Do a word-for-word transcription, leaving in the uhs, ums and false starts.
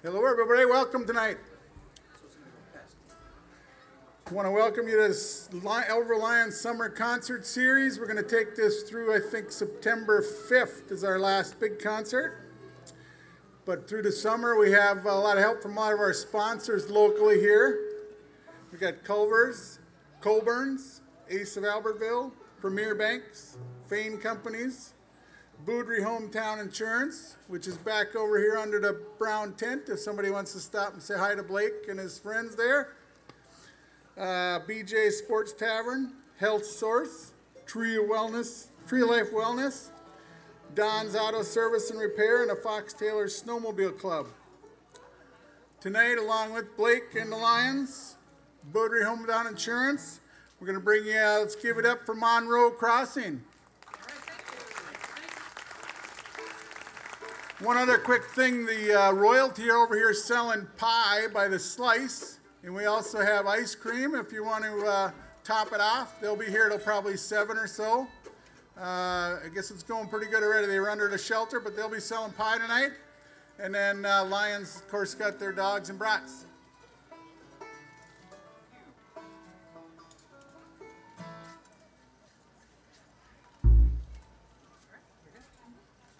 Hello, everybody. Welcome tonight. I want to welcome you to this Elver Lions Summer Concert Series. We're going to take this through, I think, September fifth is our last big concert. But through the summer, we have a lot of help from a lot of our sponsors locally here. We got Culver's, Colburn's, Ace of Albertville, Premier Banks, Fane Companies, Boudry Hometown Insurance, which is back over here under the brown tent if somebody wants to stop and say hi to Blake and his friends there. Uh, B J Sports Tavern, Health Source, Tree of Wellness, Tree of Life Wellness, Don's Auto Service and Repair, and the Fox Taylor Snowmobile Club. Tonight, along with Blake and the Lions, Boudry Hometown Insurance, we're going to bring you, uh, let's give it up for Monroe Crossing. One other quick thing, the uh, royalty over here is selling pie by the slice. And we also have ice cream if you want to uh, top it off. They'll be here till probably seven or so. Uh, I guess it's going pretty good already. They were under the shelter, but they'll be selling pie tonight. And then uh, Lions, of course, got their dogs and brats.